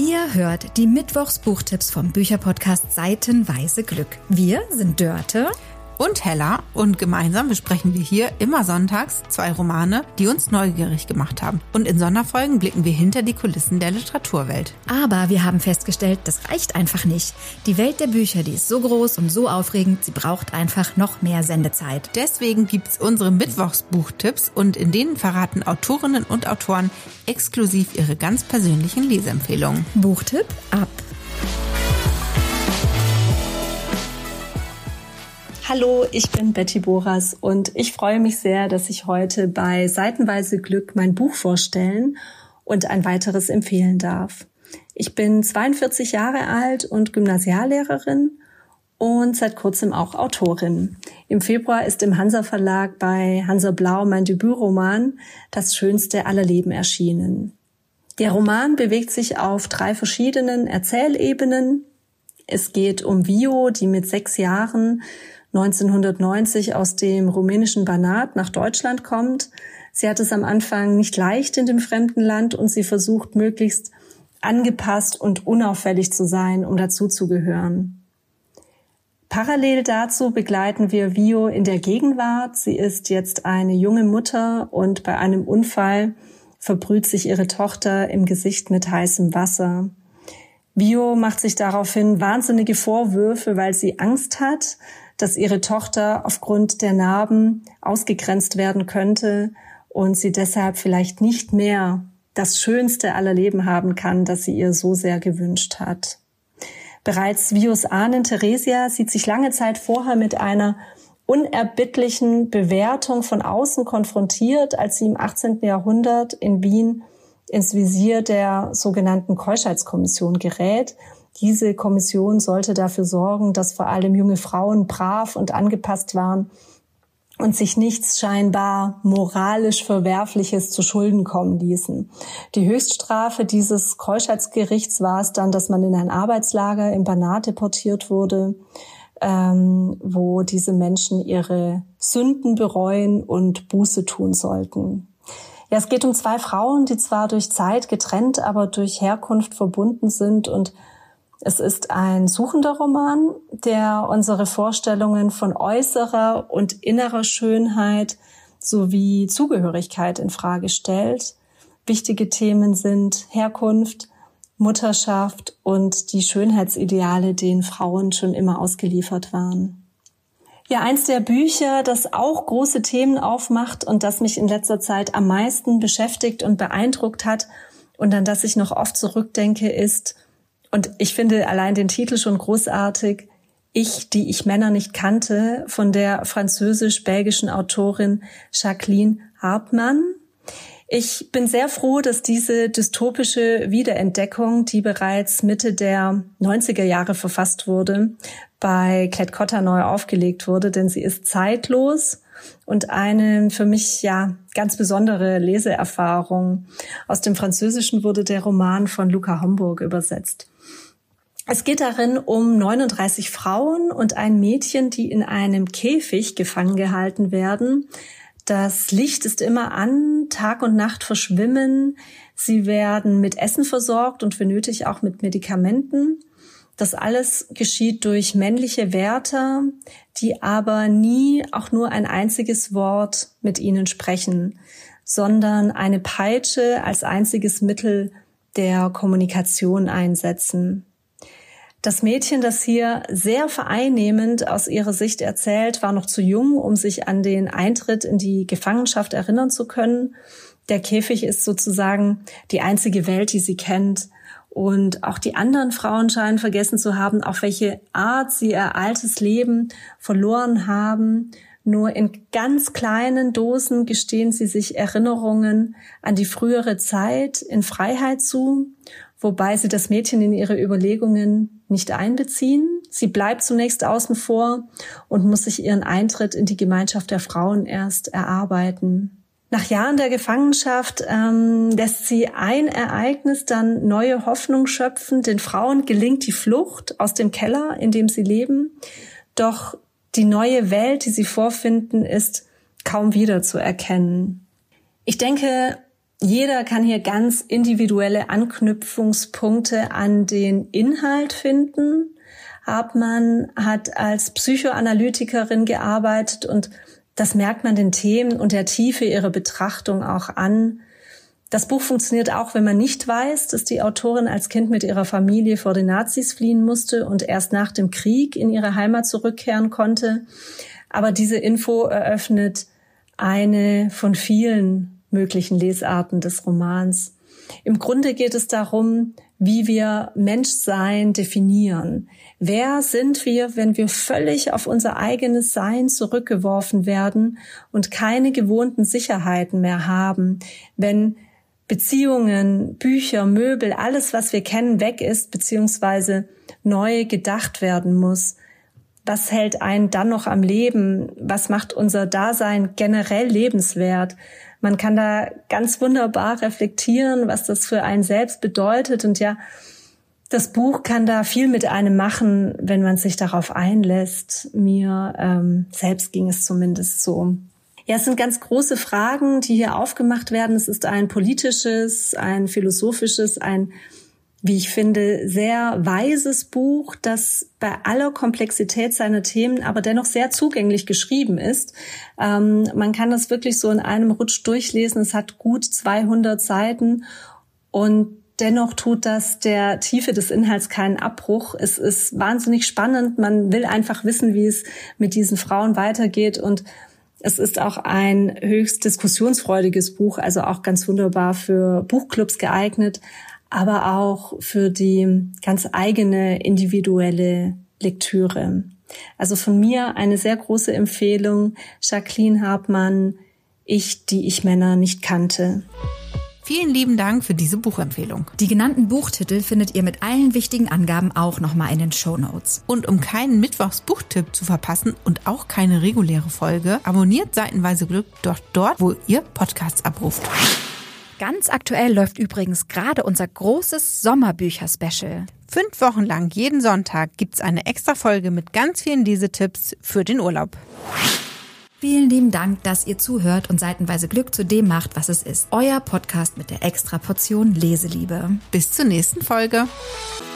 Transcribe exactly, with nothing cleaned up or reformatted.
Ihr hört die Mittwochs-Buchtipps vom Bücherpodcast Seitenweise Glück. Wir sind Dörte und Hella und gemeinsam besprechen wir hier immer sonntags zwei Romane, die uns neugierig gemacht haben. Und in Sonderfolgen blicken wir hinter die Kulissen der Literaturwelt. Aber wir haben festgestellt, das reicht einfach nicht. Die Welt der Bücher, die ist so groß und so aufregend, sie braucht einfach noch mehr Sendezeit. Deswegen gibt's unsere Mittwochs-Buchtipps und in denen verraten Autorinnen und Autoren exklusiv ihre ganz persönlichen Leseempfehlungen. Buchtipp ab! Hallo, ich bin Betty Boras und ich freue mich sehr, dass ich heute bei Seitenweise Glück mein Buch vorstellen und ein weiteres empfehlen darf. Ich bin zweiundvierzig Jahre alt und Gymnasiallehrerin und seit kurzem auch Autorin. Im Februar ist im Hansa Verlag bei Hansa Blau mein Debütroman Das Schönste aller Leben erschienen. Der Roman bewegt sich auf drei verschiedenen Erzählebenen. Es geht um Vio, die mit sechs Jahren neunzehnhundertneunzig aus dem rumänischen Banat nach Deutschland kommt. Sie hat es am Anfang nicht leicht in dem fremden Land und sie versucht möglichst angepasst und unauffällig zu sein, um dazuzugehören. Parallel dazu begleiten wir Vio in der Gegenwart. Sie ist jetzt eine junge Mutter und bei einem Unfall verbrüht sich ihre Tochter im Gesicht mit heißem Wasser. Vio macht sich daraufhin wahnsinnige Vorwürfe, weil sie Angst hat, dass ihre Tochter aufgrund der Narben ausgegrenzt werden könnte und sie deshalb vielleicht nicht mehr das Schönste aller Leben haben kann, das sie ihr so sehr gewünscht hat. Bereits Vios Ahnen Theresia sieht sich lange Zeit vorher mit einer unerbittlichen Bewertung von außen konfrontiert, als sie im achtzehnten Jahrhundert in Wien ins Visier der sogenannten Keuschheitskommission gerät. Diese Kommission sollte dafür sorgen, dass vor allem junge Frauen brav und angepasst waren und sich nichts scheinbar moralisch Verwerfliches zu Schulden kommen ließen. Die Höchststrafe dieses Keuschheitsgerichts war es dann, dass man in ein Arbeitslager im Banat deportiert wurde, ähm, wo diese Menschen ihre Sünden bereuen und Buße tun sollten. Ja, es geht um zwei Frauen, die zwar durch Zeit getrennt, aber durch Herkunft verbunden sind, und es ist ein suchender Roman, der unsere Vorstellungen von äußerer und innerer Schönheit sowie Zugehörigkeit in Frage stellt. Wichtige Themen sind Herkunft, Mutterschaft und die Schönheitsideale, denen Frauen schon immer ausgeliefert waren. Ja, eins der Bücher, das auch große Themen aufmacht und das mich in letzter Zeit am meisten beschäftigt und beeindruckt hat und an das ich noch oft zurückdenke, ist, und ich finde allein den Titel schon großartig, Ich, die ich Männer nicht kannte, von der französisch-belgischen Autorin Jacqueline Harpman. Ich bin sehr froh, dass diese dystopische Wiederentdeckung, die bereits Mitte der neunziger Jahre verfasst wurde, bei Klett-Cotta neu aufgelegt wurde, denn sie ist zeitlos und eine für mich ja ganz besondere Leseerfahrung. Aus dem Französischen wurde der Roman von Luca Homburg übersetzt. Es geht darin um neununddreißig Frauen und ein Mädchen, die in einem Käfig gefangen gehalten werden. Das Licht ist immer an, Tag und Nacht verschwimmen. Sie werden mit Essen versorgt und wenn nötig auch mit Medikamenten. Das alles geschieht durch männliche Wärter, die aber nie auch nur ein einziges Wort mit ihnen sprechen, sondern eine Peitsche als einziges Mittel der Kommunikation einsetzen. Das Mädchen, das hier sehr vereinnehmend aus ihrer Sicht erzählt, war noch zu jung, um sich an den Eintritt in die Gefangenschaft erinnern zu können. Der Käfig ist sozusagen die einzige Welt, die sie kennt. Und auch die anderen Frauen scheinen vergessen zu haben, auf welche Art sie ihr altes Leben verloren haben. Nur in ganz kleinen Dosen gestehen sie sich Erinnerungen an die frühere Zeit in Freiheit zu, wobei sie das Mädchen in ihre Überlegungen nicht einbeziehen. Sie bleibt zunächst außen vor und muss sich ihren Eintritt in die Gemeinschaft der Frauen erst erarbeiten. Nach Jahren der Gefangenschaft ähm, lässt sie ein Ereignis dann neue Hoffnung schöpfen. Den Frauen gelingt die Flucht aus dem Keller, in dem sie leben. Doch die neue Welt, die sie vorfinden, ist kaum wiederzuerkennen. Ich denke, Jeder kann hier ganz individuelle Anknüpfungspunkte an den Inhalt finden. Hartmann hat als Psychoanalytikerin gearbeitet und das merkt man den Themen und der Tiefe ihrer Betrachtung auch an. Das Buch funktioniert auch, wenn man nicht weiß, dass die Autorin als Kind mit ihrer Familie vor den Nazis fliehen musste und erst nach dem Krieg in ihre Heimat zurückkehren konnte. Aber diese Info eröffnet eine von vielen möglichen Lesarten des Romans. Im Grunde geht es darum, wie wir Menschsein definieren. Wer sind wir, wenn wir völlig auf unser eigenes Sein zurückgeworfen werden und keine gewohnten Sicherheiten mehr haben? Wenn Beziehungen, Bücher, Möbel, alles, was wir kennen, weg ist, beziehungsweise neu gedacht werden muss. Was hält einen dann noch am Leben? Was macht unser Dasein generell lebenswert? Man kann da ganz wunderbar reflektieren, was das für einen selbst bedeutet. Und ja, das Buch kann da viel mit einem machen, wenn man sich darauf einlässt. Mir ähm, selbst ging es zumindest so. Ja, es sind ganz große Fragen, die hier aufgemacht werden. Es ist ein politisches, ein philosophisches, ein, wie ich finde, sehr weises Buch, das bei aller Komplexität seiner Themen aber dennoch sehr zugänglich geschrieben ist. Ähm, man kann das wirklich so in einem Rutsch durchlesen. Es hat gut zweihundert Seiten und dennoch tut das der Tiefe des Inhalts keinen Abbruch. Es ist wahnsinnig spannend. Man will einfach wissen, wie es mit diesen Frauen weitergeht, und es ist auch ein höchst diskussionsfreudiges Buch, also auch ganz wunderbar für Buchclubs geeignet, aber auch für die ganz eigene individuelle Lektüre. Also von mir eine sehr große Empfehlung, Jacqueline Hartmann, Ich, die ich Männer nicht kannte. Vielen lieben Dank für diese Buchempfehlung. Die genannten Buchtitel findet ihr mit allen wichtigen Angaben auch nochmal in den Shownotes. Und um keinen Mittwochs-Buchtipp zu verpassen und auch keine reguläre Folge, abonniert Seitenweise Glück doch dort, wo ihr Podcasts abruft. Ganz aktuell läuft übrigens gerade unser großes Sommerbücher-Special. Fünf Wochen lang jeden Sonntag gibt's eine extra Folge mit ganz vielen Lesetipps für den Urlaub. Vielen lieben Dank, dass ihr zuhört und Seitenweise Glück zu dem macht, was es ist. Euer Podcast mit der extra Portion Leseliebe. Bis zur nächsten Folge.